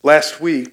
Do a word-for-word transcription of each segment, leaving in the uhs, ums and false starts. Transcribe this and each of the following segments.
Last week,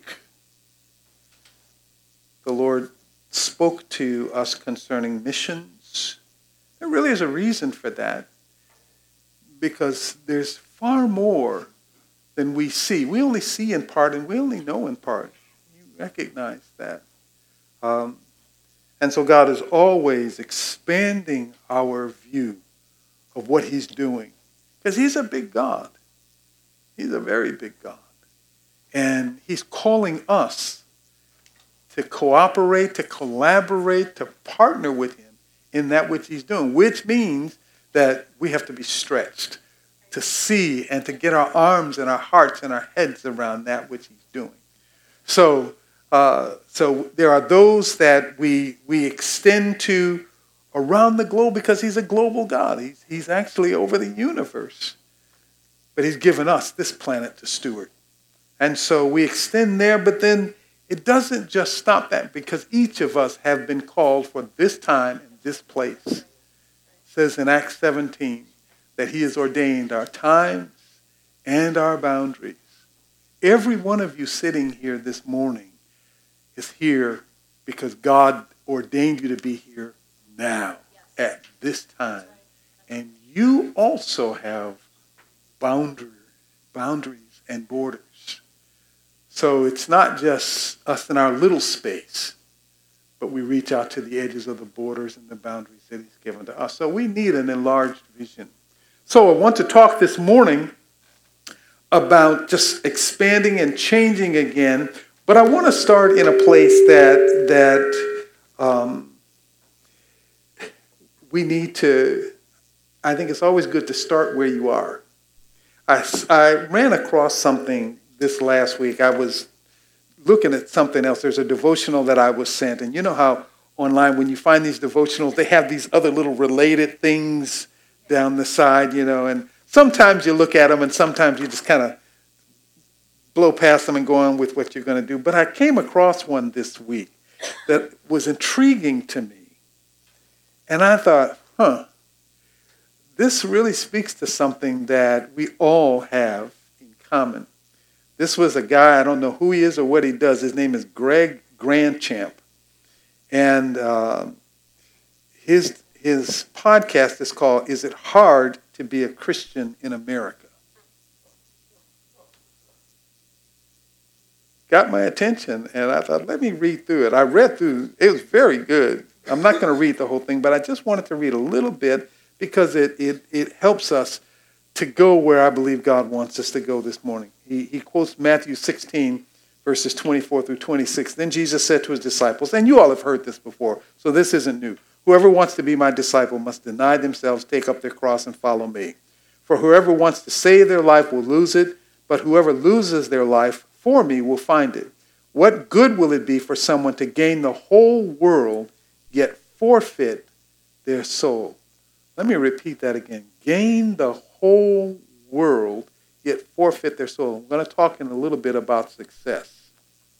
the Lord spoke to us concerning missions. There really is a reason for that, because there's far more than we see. We only see in part, and we only know in part. You recognize that. Um, and so God is always expanding our view of what he's doing, because he's a big God. He's a very big God. And he's calling us to cooperate, to collaborate, to partner with him in that which he's doing, which means that we have to be stretched to see and to get our arms and our hearts and our heads around that which he's doing. So, uh, so there are those that we we extend to around the globe, because he's a global God. He's, he's actually over the universe. But he's given us this planet to steward. And so we extend there, but then it doesn't just stop that, because each of us have been called for this time and this place. It says in Acts seventeen that he has ordained our times and our boundaries. Every one of you sitting here this morning is here because God ordained you to be here now, at this time. And you also have boundary, boundaries and borders. So it's not just us in our little space, but we reach out to the edges of the borders and the boundaries that he's given to us. So we need an enlarged vision. So I want to talk this morning about just expanding and changing again, but I want to start in a place that that um, we need to, I think it's always good to start where you are. I, I ran across something this last week. I was looking at something else. There's a devotional that I was sent, and you know how online when you find these devotionals, they have these other little related things down the side, you know, and sometimes you look at them and sometimes you just kind of blow past them and go on with what you're going to do. But I came across one this week that was intriguing to me. And I thought, huh, this really speaks to something that we all have in common. This was a guy, I don't know who he is or what he does. His name is Greg Grandchamp. And uh, his his podcast is called, Is It Hard to Be a Christian in America? Got my attention, and I thought, let me read through it. I read through, it was very good. I'm not going to read the whole thing, but I just wanted to read a little bit because it it, it helps us to go where I believe God wants us to go this morning. He, he quotes Matthew sixteen, verses twenty-four through twenty-six. Then Jesus said to his disciples, and you all have heard this before, so this isn't new. Whoever wants to be my disciple must deny themselves, take up their cross, and follow me. For whoever wants to save their life will lose it, but whoever loses their life for me will find it. What good will it be for someone to gain the whole world, yet forfeit their soul? Let me repeat that again. Gain the whole world, yet forfeit their soul. I'm going to talk in a little bit about success.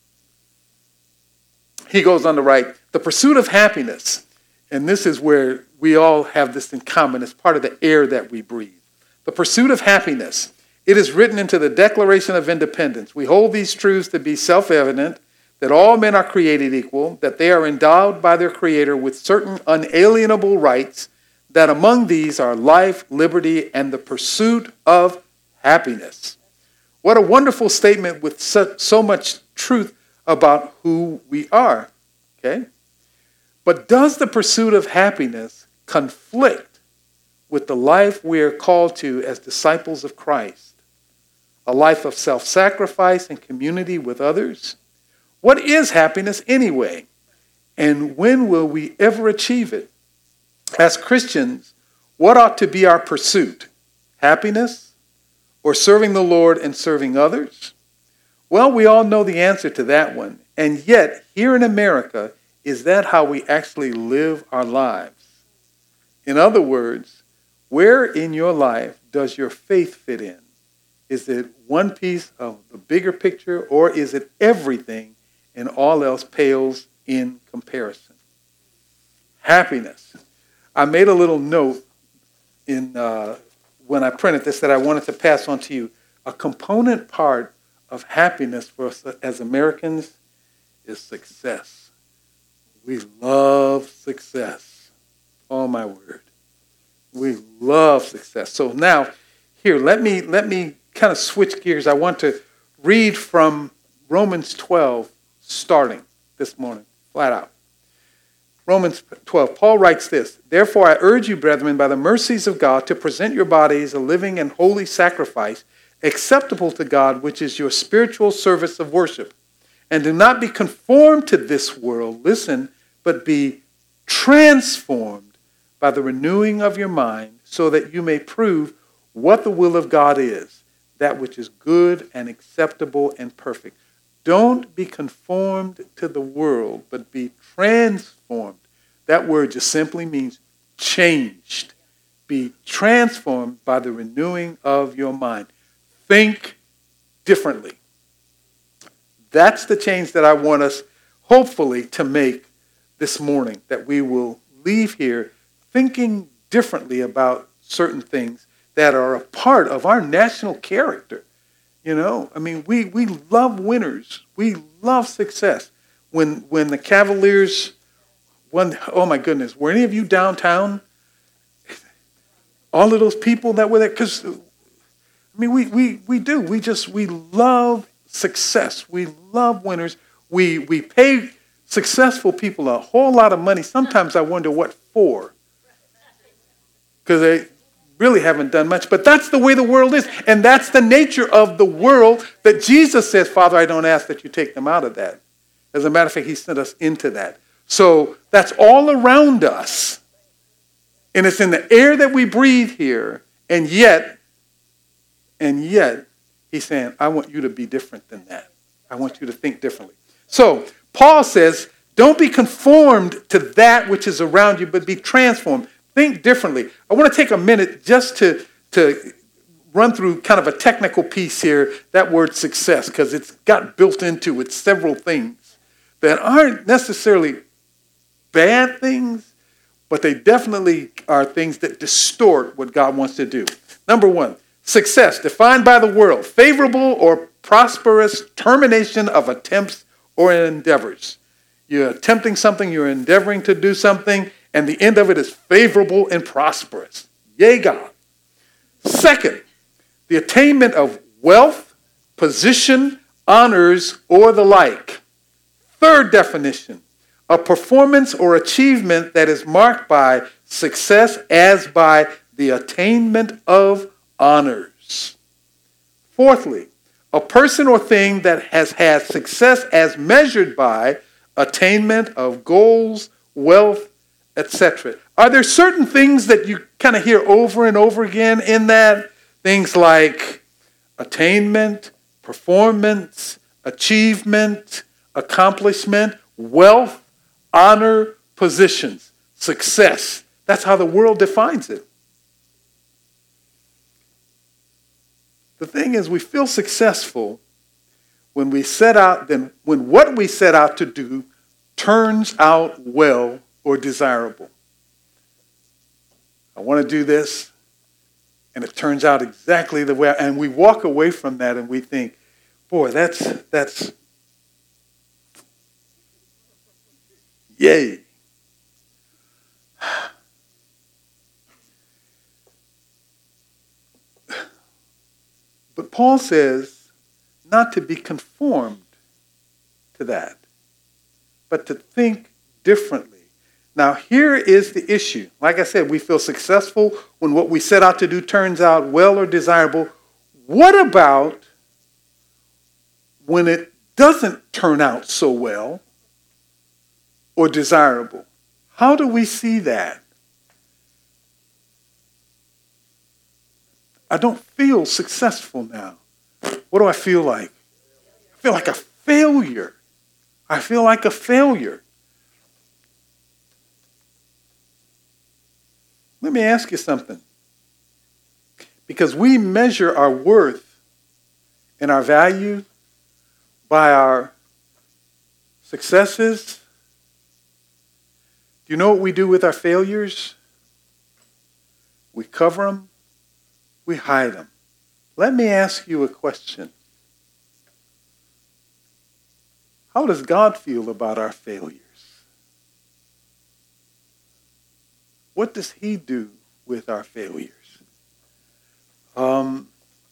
He goes on to write, the pursuit of happiness, and this is where we all have this in common, it's part of the air that we breathe. The pursuit of happiness, it is written into the Declaration of Independence. We hold these truths to be self-evident, that all men are created equal, that they are endowed by their Creator with certain unalienable rights, that among these are life, liberty, and the pursuit of happiness. What a wonderful statement with so, so much truth about who we are. Okay? But does the pursuit of happiness conflict with the life we are called to as disciples of Christ? A life of self-sacrifice and community with others? What is happiness anyway? And when will we ever achieve it? As Christians, what ought to be our pursuit? Happiness? Or serving the Lord and serving others? Well, we all know the answer to that one. And yet, here in America, is that how we actually live our lives? In other words, where in your life does your faith fit in? Is it one piece of the bigger picture, or is it everything and all else pales in comparison? Happiness. I made a little note in uh, when I printed this that I wanted to pass on to you. A component part of happiness for us as Americans is success. We love success. Oh, my word. We love success. So now, here, let me let me kind of switch gears. I want to read from Romans twelve, starting this morning, flat out. Romans twelve, Paul writes this, "Therefore I urge you, brethren, by the mercies of God, to present your bodies a living and holy sacrifice, acceptable to God, which is your spiritual service of worship. And do not be conformed to this world, listen, but be transformed by the renewing of your mind, so that you may prove what the will of God is, that which is good and acceptable and perfect." Don't be conformed to the world, but be transformed. That word just simply means changed. Be transformed by the renewing of your mind. Think differently. That's the change that I want us, hopefully, to make this morning, that we will leave here thinking differently about certain things that are a part of our national character. You know, I mean, we, we love winners. We love success. When when the Cavaliers won, oh my goodness, were any of you downtown? All of those people that were there? Because, I mean, we, we, we do. We just, we love success. We love winners. We, we pay successful people a whole lot of money. Sometimes I wonder what for. Because they really haven't done much, but that's the way the world is. And that's the nature of the world that Jesus says, "Father, I don't ask that you take them out of that." As a matter of fact, he sent us into that. So that's all around us. And it's in the air that we breathe here. And yet, and yet, he's saying, I want you to be different than that. I want you to think differently. So Paul says, don't be conformed to that which is around you, but be transformed. Think differently. I want to take a minute just to, to run through kind of a technical piece here, that word success, because it's got built into it several things that aren't necessarily bad things, but they definitely are things that distort what God wants to do. Number one, success, defined by the world, favorable or prosperous termination of attempts or endeavors. You're attempting something, you're endeavoring to do something, and the end of it is favorable and prosperous. Yay, God. Second, the attainment of wealth, position, honors, or the like. Third definition, a performance or achievement that is marked by success as by the attainment of honors. Fourthly, a person or thing that has had success as measured by attainment of goals, wealth, et cetera. Are there certain things that you kind of hear over and over again in that? Things like attainment, performance, achievement, accomplishment, wealth, honor, positions, success. That's how the world defines it. The thing is, we feel successful when we set out, then when what we set out to do turns out well or desirable. I want to do this, and it turns out exactly the way, and we walk away from that and we think, boy, that's, that's, yay. But Paul says not to be conformed to that, but to think differently. Now, here is the issue. Like I said, we feel successful when what we set out to do turns out well or desirable. What about when it doesn't turn out so well or desirable? How do we see that? I don't feel successful now. What do I feel like? I feel like a failure. I feel like a failure. Let me ask you something. Because we measure our worth and our value by our successes. Do you know what we do with our failures? We cover them. We hide them. Let me ask you a question. How does God feel about our failures? What does he do with our failures? Um,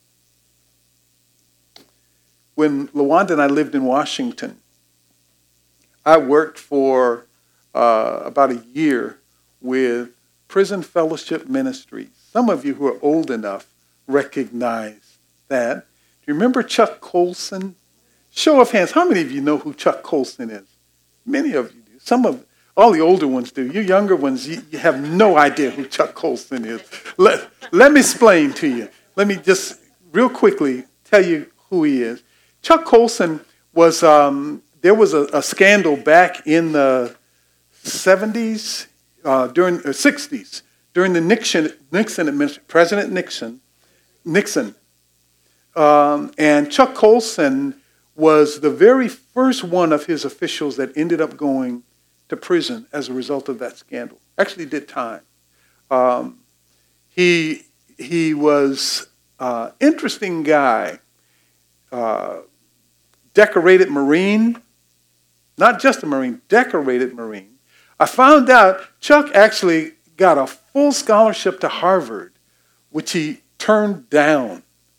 when LaWanda and I lived in Washington, I worked for uh, about a year with Prison Fellowship Ministries. Some of you who are old enough recognize that. Do you remember Chuck Colson? Show of hands, how many of you know who Chuck Colson is? Many of you do. Some of, all the older ones do. You younger ones, you, you have no idea who Chuck Colson is. Let, let me explain to you. Let me just real quickly tell you who he is. Chuck Colson was, um, there was a, a scandal back in the seventies, uh, during the sixties, during the Nixon, Nixon administration, President Nixon, Nixon. Um, and Chuck Colson was the very first one of his officials that ended up going to prison as a result of that scandal. Actually did time. Um, he, he was an interesting guy, uh, decorated Marine, not just a Marine, decorated Marine. I found out Chuck actually got a full scholarship to Harvard, which he turned down.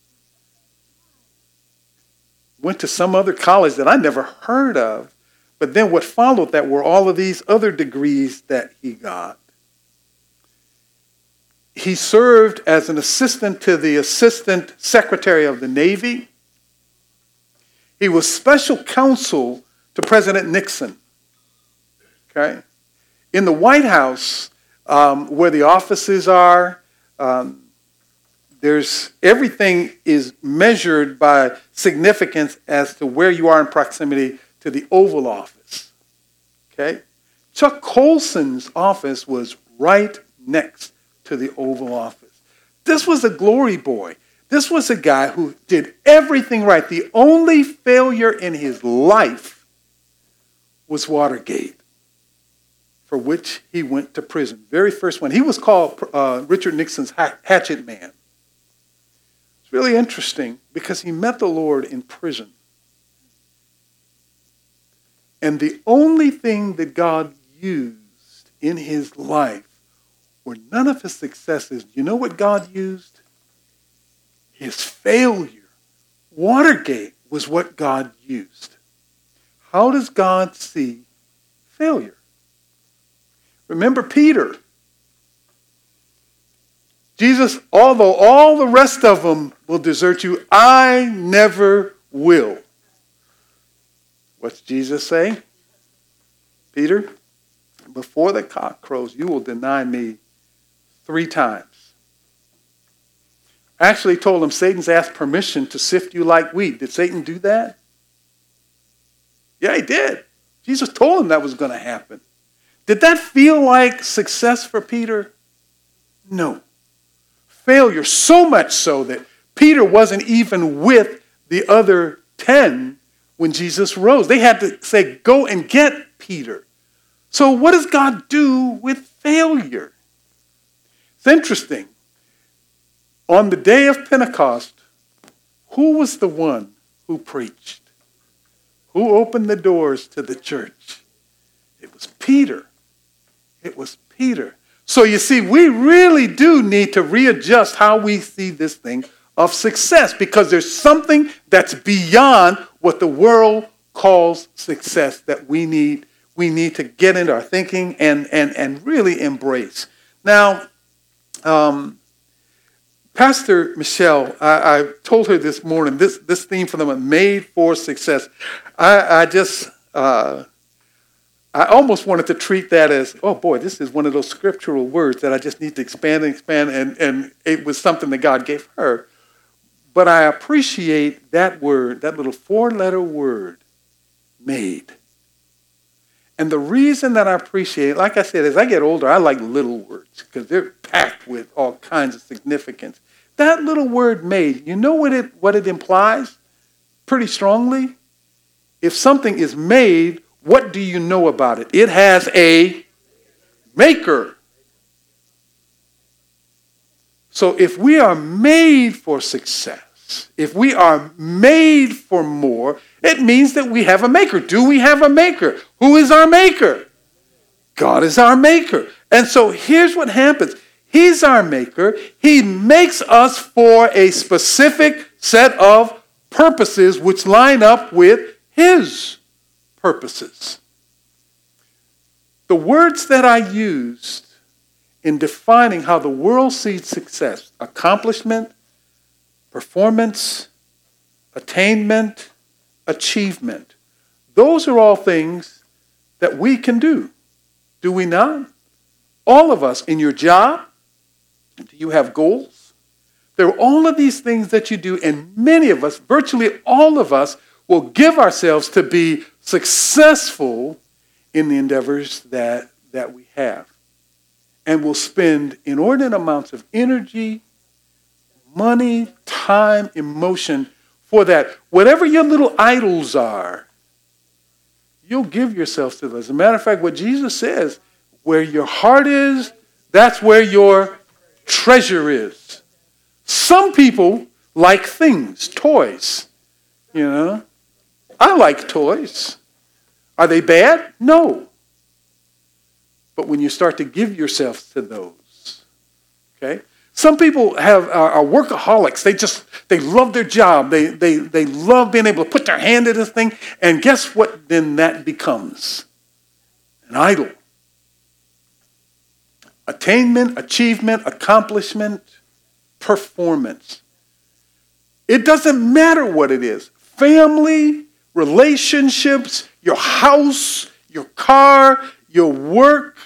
Went to some other college that I never heard of. But then what followed that were all of these other degrees that he got. He served as an assistant to the Assistant Secretary of the Navy. He was special counsel to President Nixon. Okay? In the White House, um, where the offices are, um, there's everything is measured by significance as to where you are in proximity to the Oval Office. Okay? Chuck Colson's office was right next to the Oval Office. This was a glory boy. This was a guy who did everything right. The only failure in his life was Watergate, for which he went to prison. Very first one. He was called uh, Richard Nixon's hatchet man. It's really interesting because he met the Lord in prison. And the only thing that God used in his life were none of his successes. You know what God used? His failure. Watergate was what God used. How does God see failure? Remember Peter. Jesus, although all the rest of them will desert you, I never will. What's Jesus saying? Peter, before the cock crows, you will deny me three times. I actually told him Satan's asked permission to sift you like wheat. Did Satan do that? Yeah, he did. Jesus told him that was going to happen. Did that feel like success for Peter? No. Failure, so much so that Peter wasn't even with the other ten when Jesus rose. They had to say, go and get Peter. So what does God do with failure? It's interesting. On the day of Pentecost, who was the one who preached? Who opened the doors to the church? It was Peter. It was Peter. So you see, we really do need to readjust how we see this thing of success, because there's something that's beyond what the world calls success that we need we need to get into our thinking and and and really embrace. Now, um, Pastor Michelle, I, I told her this morning, this this theme for them, made for success. I, I just uh, I almost wanted to treat that as, oh boy, this is one of those scriptural words that I just need to expand and expand, and, and it was something that God gave her. But I appreciate that word, that little four-letter word, made. And the reason that I appreciate it, like I said, as I get older, I like little words because they're packed with all kinds of significance. That little word made, you know what it what it implies pretty strongly? If something is made, what do you know about it? It has a maker. So if we are made for success, if we are made for more, It means that we have a maker. Do we have a maker? Who is our maker? God is our maker. And so here's what happens. He's our maker. He makes us for a specific set of purposes which line up with his purposes. The words that I used in defining how the world sees success, accomplishment, performance, attainment, achievement, those are all things that we can do. Do we not? All of us in your job, do you have goals? There are all of these things that you do, and many of us, virtually all of us, will give ourselves to be successful in the endeavors that, that we have. And we'll spend inordinate amounts of energy, money, time, emotion for that. Whatever your little idols are, you'll give yourselves to those. As a matter of fact, what Jesus says, where your heart is, that's where your treasure is. Some people like things, toys, you know. I like toys. Are they bad? No. But when you start to give yourself to those, okay? Some people have are, are workaholics. They just, they love their job. They, they, they love being able to put their hand to this thing. And guess what then that becomes? An idol. Attainment, achievement, accomplishment, performance. It doesn't matter what it is. Family, relationships, your house, your car, your work.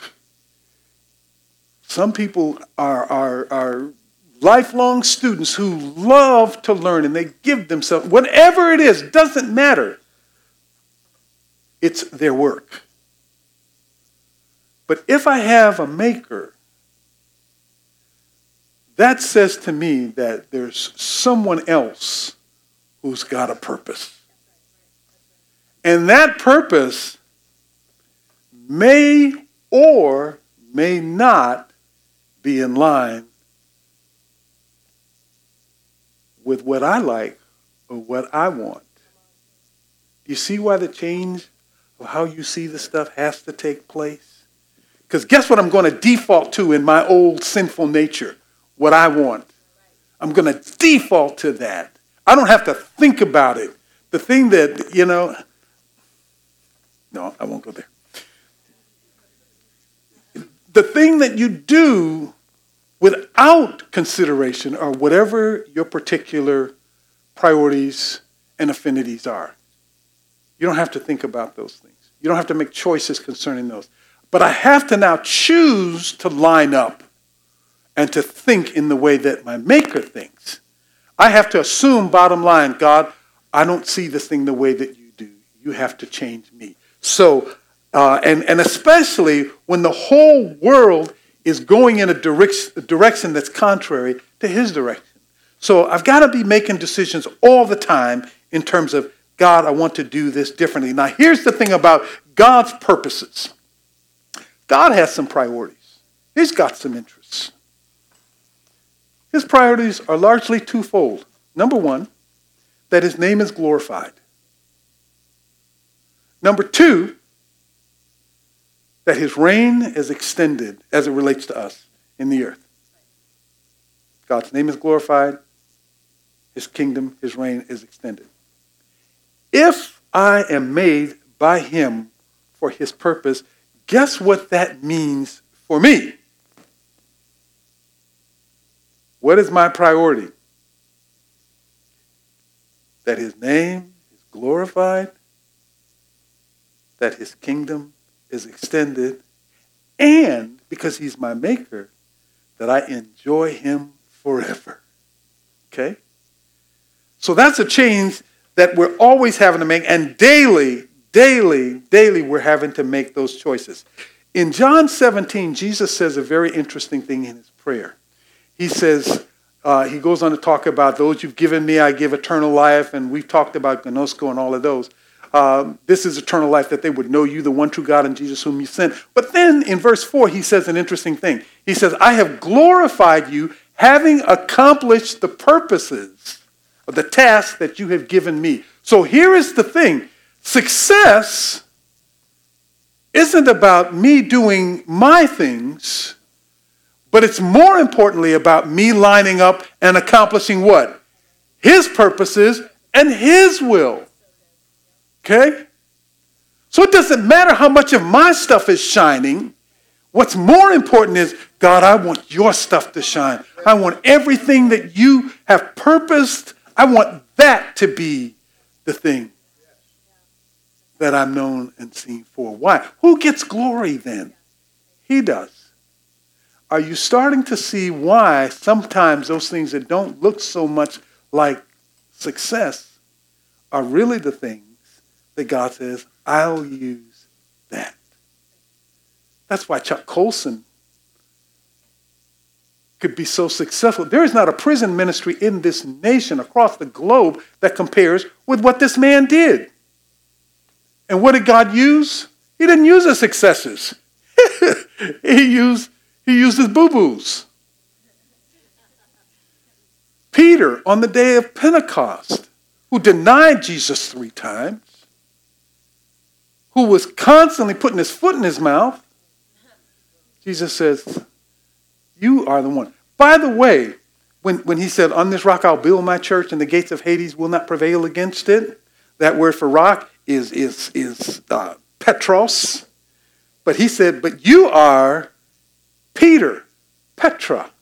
Some people are, are, are lifelong students who love to learn and they give themselves, whatever it is, doesn't matter. It's their work. But if I have a maker, that says to me that there's someone else who's got a purpose. And that purpose may or may not be in line with what I like or what I want. Do you see why the change of how you see the stuff has to take place? Because guess what I'm going to default to in my old sinful nature? What I want. I'm going to default to that. I don't have to think about it. The thing that, you know, no, I won't go there. The thing that you do without consideration are whatever your particular priorities and affinities are. You don't have to think about those things. You don't have to make choices concerning those. But I have to now choose to line up and to think in the way that my maker thinks. I have to assume, bottom line, God, I don't see this thing the way that you do. You have to change me. So, uh, and, and especially when the whole world is going in a direc- direction that's contrary to his direction. So I've got to be making decisions all the time in terms of, God, I want to do this differently. Now, here's the thing about God's purposes. God has some priorities. He's got some interests. His priorities are largely twofold. Number one, that his name is glorified. Number two, that his reign is extended as it relates to us in the earth. God's name is glorified. His kingdom, his reign is extended. If I am made by him for his purpose, guess what that means for me? What is my priority? That his name is glorified, that his kingdom is extended, and because he's my maker, that I enjoy him forever. Okay? So that's a change that we're always having to make, and daily, daily, daily we're having to make those choices. In John seventeen, Jesus says a very interesting thing in his prayer. He says, uh, he goes on to talk about those you've given me, I give eternal life, and we've talked about gnosko and all of those. Um, this is eternal life, that they would know you, the one true God, and Jesus whom you sent. But then in verse four, he says an interesting thing. He says, I have glorified you, having accomplished the purposes of the task that you have given me. So here is the thing. Success isn't about me doing my things, but it's more importantly about me lining up and accomplishing what? His purposes and his will. Okay? So it doesn't matter how much of my stuff is shining. What's more important is, God, I want your stuff to shine. I want everything that you have purposed. I want that to be the thing that I'm known and seen for. Why? Who gets glory then? He does. Are you starting to see why sometimes those things that don't look so much like success are really the things that God says, I'll use that. That's why Chuck Colson could be so successful. There is not a prison ministry in this nation across the globe that compares with what this man did. And what did God use? He didn't use his successes. he used he used his boo-boos. Peter, on the day of Pentecost, who denied Jesus three times, who was constantly putting his foot in his mouth, Jesus says, you are the one. By the way, when, when he said, on this rock I'll build my church and the gates of Hades will not prevail against it, that word for rock is, is, is uh, Petros. But he said, but you are Peter, Petra.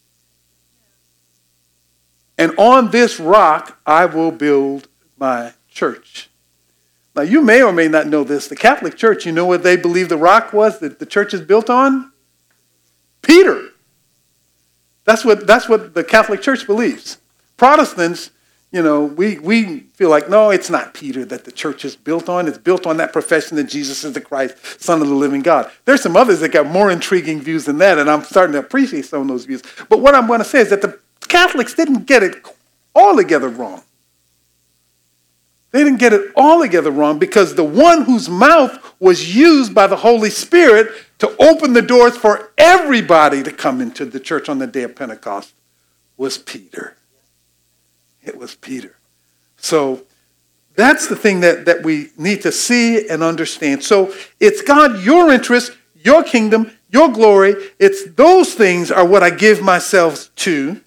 And on this rock I will build my church. Now, you may or may not know this. The Catholic Church, you know what they believe the rock was that the church is built on? Peter. That's what, that's what the Catholic Church believes. Protestants, you know, we, we feel like, no, it's not Peter that the church is built on. It's built on that profession that Jesus is the Christ, Son of the living God. There's some others that got more intriguing views than that, and I'm starting to appreciate some of those views. But what I'm going to say is that the Catholics didn't get it altogether wrong. They didn't get it altogether wrong because the one whose mouth was used by the Holy Spirit to open the doors for everybody to come into the church on the day of Pentecost was Peter. It was Peter. So that's the thing that, that we need to see and understand. So it's God, your interest, your kingdom, your glory. It's those things are what I give myself to.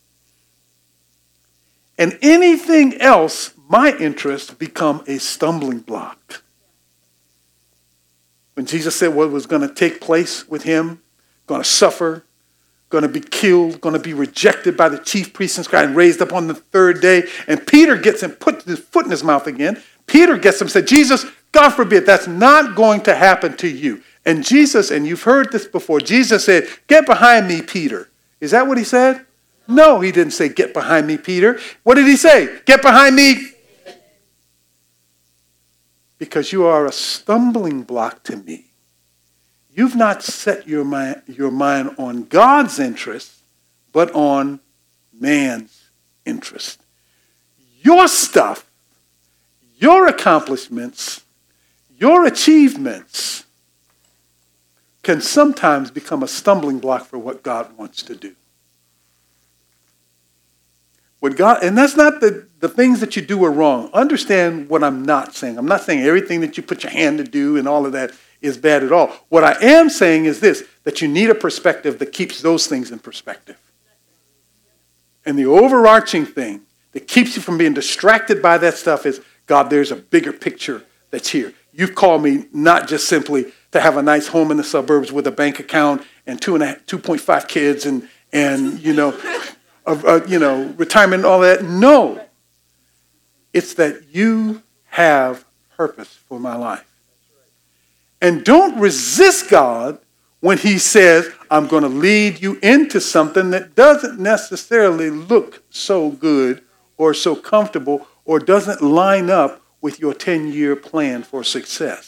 And anything else, my interests become a stumbling block. When Jesus said what was going to take place with him, going to suffer, going to be killed, going to be rejected by the chief priests and scribes and raised up on the third day, and Peter gets him, put his foot in his mouth again. Peter gets him, said, Jesus, God forbid, that's not going to happen to you. And Jesus, and you've heard this before, Jesus said, get behind me, Peter. Is that what he said? No, he didn't say, get behind me, Peter. What did he say? Get behind me. Because you are a stumbling block to me. You've not set your mind, your mind on God's interest, but on man's interest. Your stuff, your accomplishments, your achievements can sometimes become a stumbling block for what God wants to do. What God, and that's not the, the things that you do are wrong. Understand what I'm not saying. I'm not saying everything that you put your hand to do and all of that is bad at all. What I am saying is this, that you need a perspective that keeps those things in perspective. And the overarching thing that keeps you from being distracted by that stuff is, God, there's a bigger picture that's here. You've called me not just simply to have a nice home in the suburbs with a bank account and two and a half, two point five kids and, and you know, Of, uh, you know, retirement and all that. No. It's that you have purpose for my life. And don't resist God when he says, I'm going to lead you into something that doesn't necessarily look so good or so comfortable or doesn't line up with your ten-year plan for success.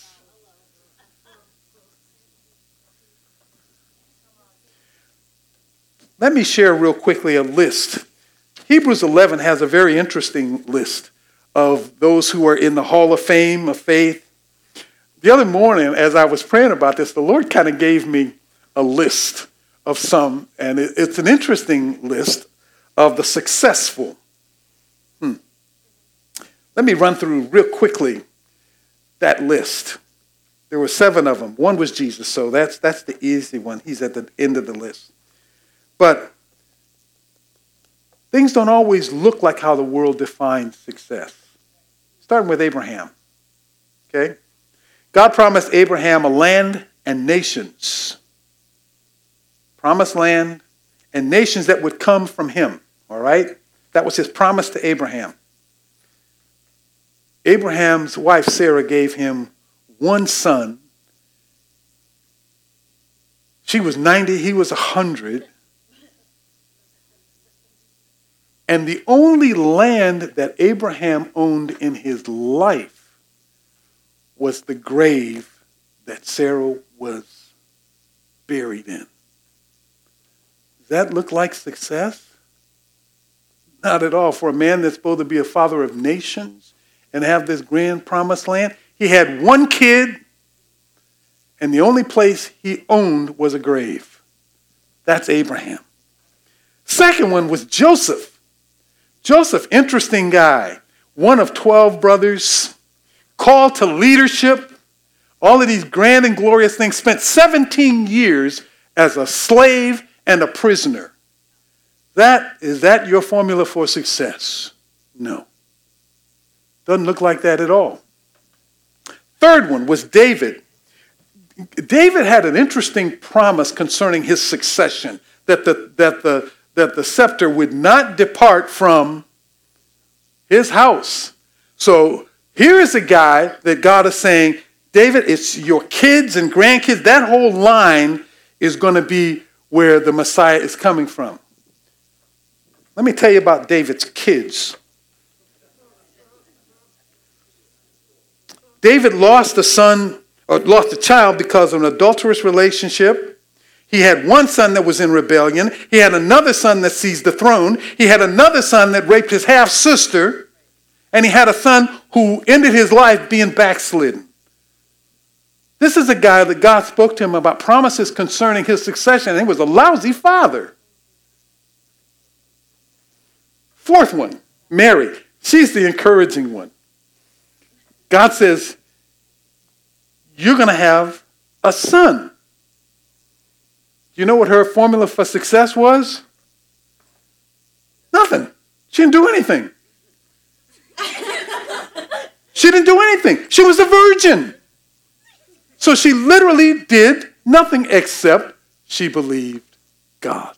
Let me share real quickly a list. Hebrews eleven has a very interesting list of those who are in the Hall of Fame of faith. The other morning, as I was praying about this, the Lord kind of gave me a list of some, and it's an interesting list of the successful. Hmm. Let me run through real quickly that list. There were seven of them. One was Jesus, so that's that's the easy one. He's at the end of the list. But things don't always look like how the world defines success. Starting with Abraham. Okay? God promised Abraham a land and nations. Promised land and nations that would come from him. All right? That was his promise to Abraham. Abraham's wife Sarah gave him one son. She was ninety, he was one hundred. And the only land that Abraham owned in his life was the grave that Sarah was buried in. Does that look like success? Not at all. For a man that's supposed to be a father of nations and have this grand promised land, he had one kid, and the only place he owned was a grave. That's Abraham. Second one was Joseph. Joseph, interesting guy, one of twelve brothers, called to leadership, all of these grand and glorious things, spent seventeen years as a slave and a prisoner. That, is that your formula for success? No. Doesn't look like that at all. Third one was David. David had an interesting promise concerning his succession, that the, that the, that the scepter would not depart from his house. So here is a guy that God is saying, David, it's your kids and grandkids. That whole line is going to be where the Messiah is coming from. Let me tell you about David's kids. David lost a son, or lost a child because of an adulterous relationship. He had one son that was in rebellion. He had another son that seized the throne. He had another son that raped his half-sister. And he had a son who ended his life being backslidden. This is a guy that God spoke to him about promises concerning his succession, and he was a lousy father. Fourth one, Mary. She's the encouraging one. God says, you're going to have a son. Do you know what her formula for success was? Nothing. She didn't do anything. She didn't do anything. She was a virgin. So she literally did nothing except she believed God.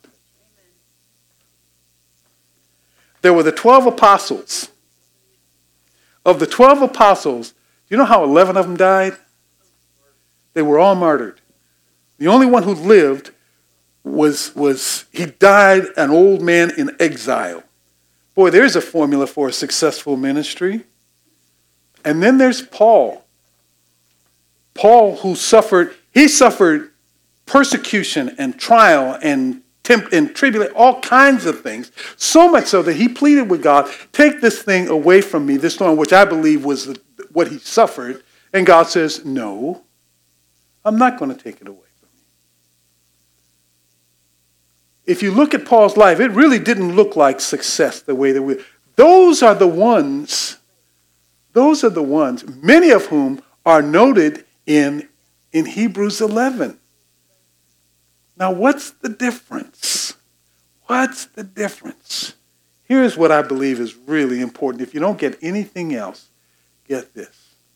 There were the twelve apostles. Of the twelve apostles, do you know how eleven of them died? They were all martyred. The only one who lived was, was he died an old man in exile. Boy, there's a formula for a successful ministry. And then there's Paul. Paul, who suffered, he suffered persecution and trial and temp and tribulation, all kinds of things. So much so that he pleaded with God, take this thing away from me, this thorn, which I believe was the, what he suffered. And God says, no, I'm not going to take it away from you. If you look at Paul's life, it really didn't look like success the way that we, those are the ones, those are the ones, many of whom are noted in, in Hebrews eleven. Now, what's the difference? What's the difference? Here's what I believe is really important. If you don't get anything else, get this.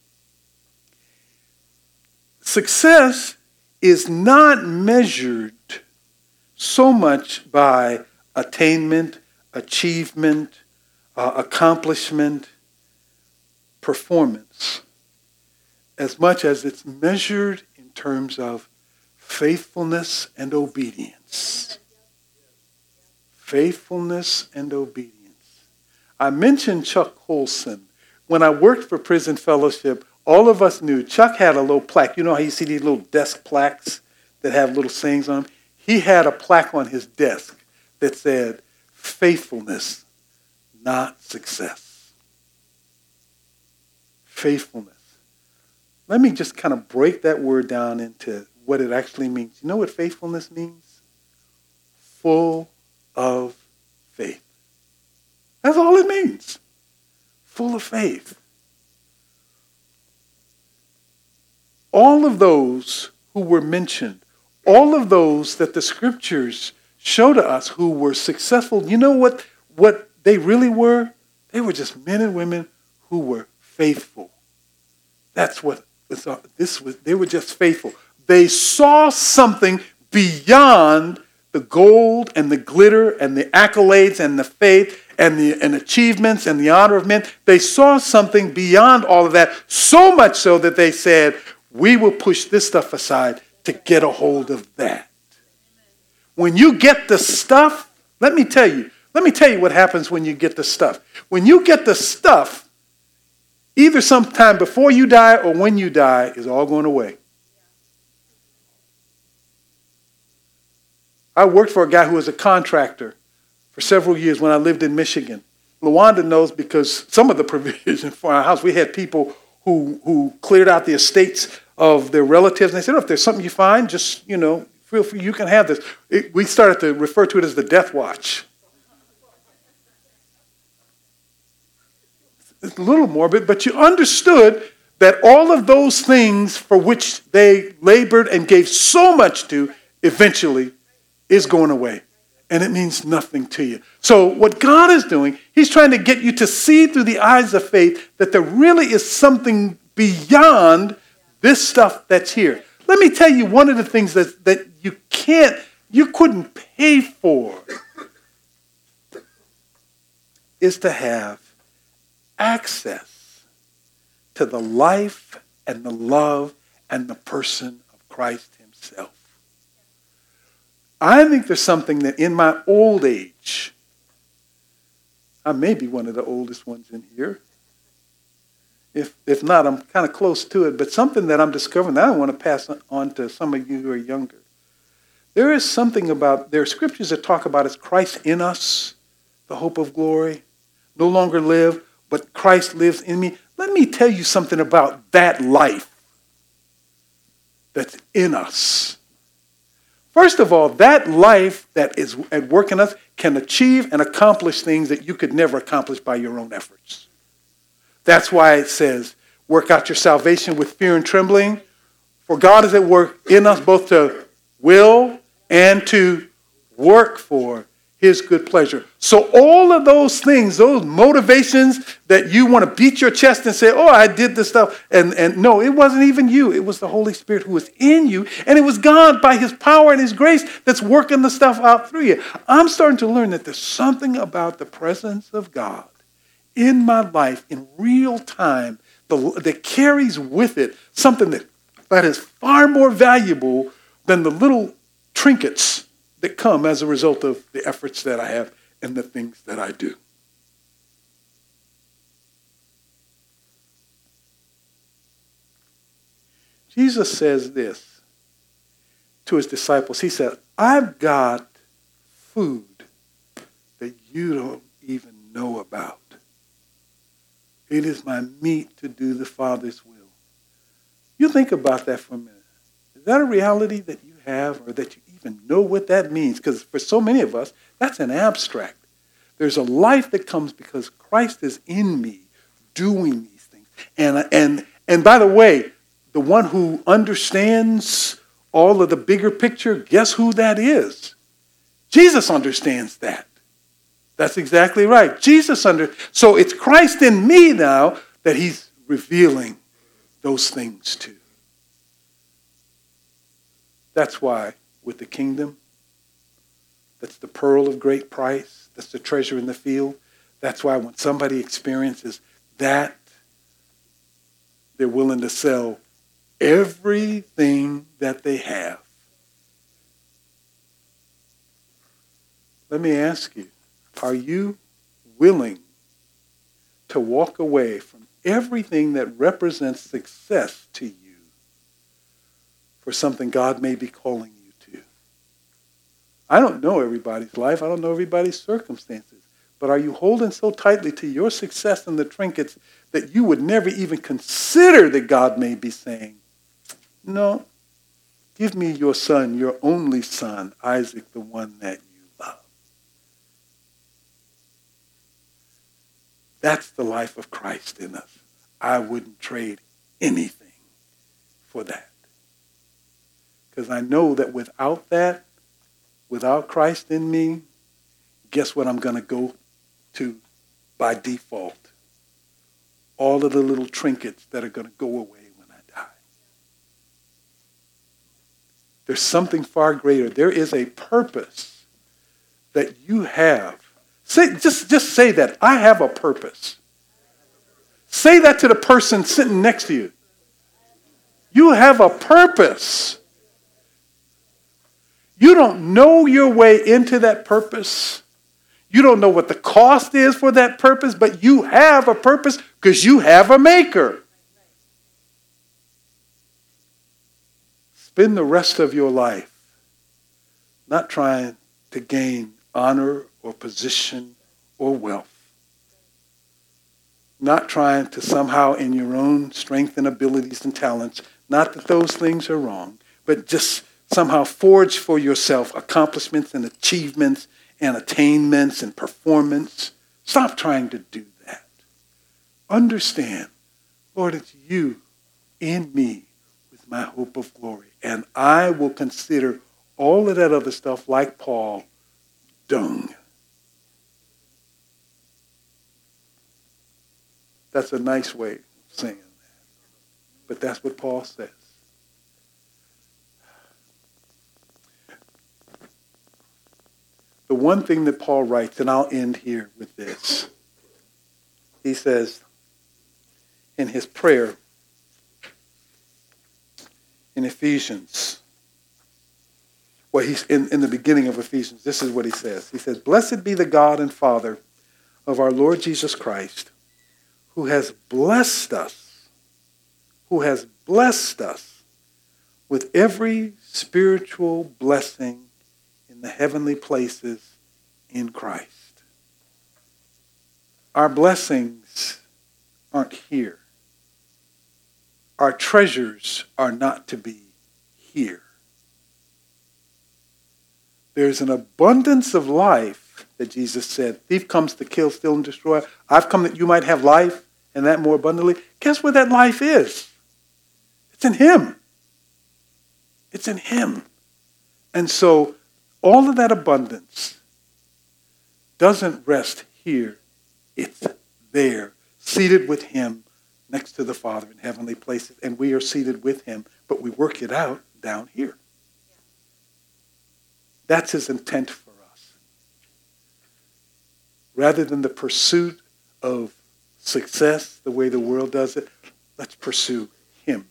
Success is not measured so much by attainment, achievement, uh, accomplishment, performance, as much as it's measured in terms of faithfulness and obedience. Faithfulness and obedience. I mentioned Chuck Colson. When I worked for Prison Fellowship, all of us knew Chuck had a little plaque. You know how you see these little desk plaques that have little sayings on them? He had a plaque on his desk that said, faithfulness, not success. Faithfulness. Let me just kind of break that word down into what it actually means. You know what faithfulness means? Full of faith. That's all it means. full of faith. All of those who were mentioned, all of those that the scriptures show to us who were successful, you know what, what they really were? They were just men and women who were faithful. That's what this was. They were just faithful. They saw something beyond the gold and the glitter and the accolades and the faith and the and achievements and the honor of men. They saw something beyond all of that, so much so that they said, we will push this stuff aside to get a hold of that. When you get the stuff, let me tell you, let me tell you what happens when you get the stuff. When you get the stuff, either sometime before you die or when you die, is all going away. I worked for a guy who was a contractor for several years when I lived in Michigan. LaWanda knows because some of the provision for our house, we had people who who cleared out the estates of their relatives. And they said, oh, if there's something you find, just, you know, feel free, you can have this. It, we started to refer to it as the death watch. It's a little morbid, but you understood that all of those things for which they labored and gave so much to eventually is going away. And it means nothing to you. So what God is doing, he's trying to get you to see through the eyes of faith that there really is something beyond this stuff that's here. Let me tell you one of the things that, that you can't, you couldn't pay for is to have access to the life and the love and the person of Christ himself. I think there's something that in my old age, I may be one of the oldest ones in here. If if not, I'm kind of close to it, but something that I'm discovering that I want to pass on to some of you who are younger. There is something about, there are scriptures that talk about it's Christ in us, the hope of glory, no longer live, but Christ lives in me. Let me tell you something about that life that's in us. First of all, that life that is at work in us can achieve and accomplish things that you could never accomplish by your own efforts. That's why it says, work out your salvation with fear and trembling, for God is at work in us both to will and to work for his good pleasure. So all of those things, those motivations that you want to beat your chest and say, oh, I did this stuff. And, and no, it wasn't even you. It was the Holy Spirit who was in you. And it was God by his power and his grace that's working the stuff out through you. I'm starting to learn that there's something about the presence of God in my life in real time that carries with it something that, that is far more valuable than the little trinkets that come as a result of the efforts that I have and the things that I do. Jesus says this to his disciples. He said, I've got food that you don't even know about. It is my meat to do the Father's will. You think about that for a minute. Is that a reality that you have or that you even know what that means? Because for so many of us, that's an abstract. There's a life that comes because Christ is in me doing these things. And, and, and by the way, the one who understands all of the bigger picture, guess who that is? Jesus understands that. That's exactly right. Jesus under. So it's Christ in me now that he's revealing those things to. That's why with the kingdom, that's the pearl of great price, that's the treasure in the field. That's why when somebody experiences that, they're willing to sell everything that they have. Let me ask you, are you willing to walk away from everything that represents success to you for something God may be calling you to? I don't know everybody's life. I don't know everybody's circumstances. But are you holding so tightly to your success and the trinkets that you would never even consider that God may be saying, no, give me your son, your only son, Isaac, the one that you love. That's the life of Christ in us. I wouldn't trade anything for that. Because I know that without that, without Christ in me, guess what I'm going to go to by default? All of the little trinkets that are going to go away when I die. There's something far greater. There is a purpose that you have. Say, just, just say that. I have a purpose. Say that to the person sitting next to you. You have a purpose. You don't know your way into that purpose. You don't know what the cost is for that purpose, but you have a purpose because you have a maker. Spend the rest of your life not trying to gain honor or position or wealth. Not trying to somehow in your own strength and abilities and talents, not that those things are wrong, but just somehow forge for yourself accomplishments and achievements and attainments and performance. Stop trying to do that. Understand, Lord, it's you in me with my hope of glory. And I will consider all of that other stuff, like Paul, dung. That's a nice way of saying that. But that's what Paul says. The one thing that Paul writes, and I'll end here with this. He says in his prayer in Ephesians, well, he's in, in the beginning of Ephesians, this is what he says. He says, "Blessed be the God and Father of our Lord Jesus Christ, who has blessed us, who has blessed us with every spiritual blessing in the heavenly places in Christ." Our blessings aren't here. Our treasures are not to be here. There's an abundance of life that Jesus said, "Thief comes to kill, steal, and destroy. I've come that you might have life, and that more abundantly." Guess where that life is? It's in him. It's in him. And so all of that abundance doesn't rest here. It's there, seated with him next to the Father in heavenly places. And we are seated with him, but we work it out down here. That's his intent for us. Rather than the pursuit of success the way the world does it, let's pursue him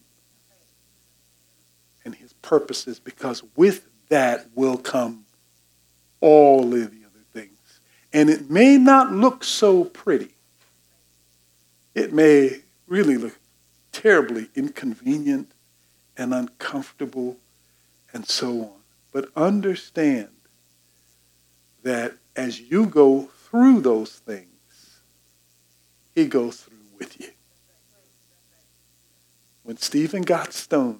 and his purposes, because with that will come all of the other things. And it may not look so pretty. It may really look terribly inconvenient and uncomfortable and so on. But understand that as you go through those things, he goes through with you. When Stephen got stoned,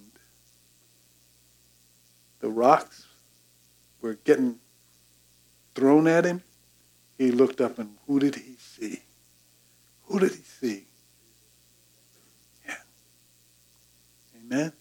the rocks were getting thrown at him. He looked up, and who did he see? Who did he see? Yeah. Amen.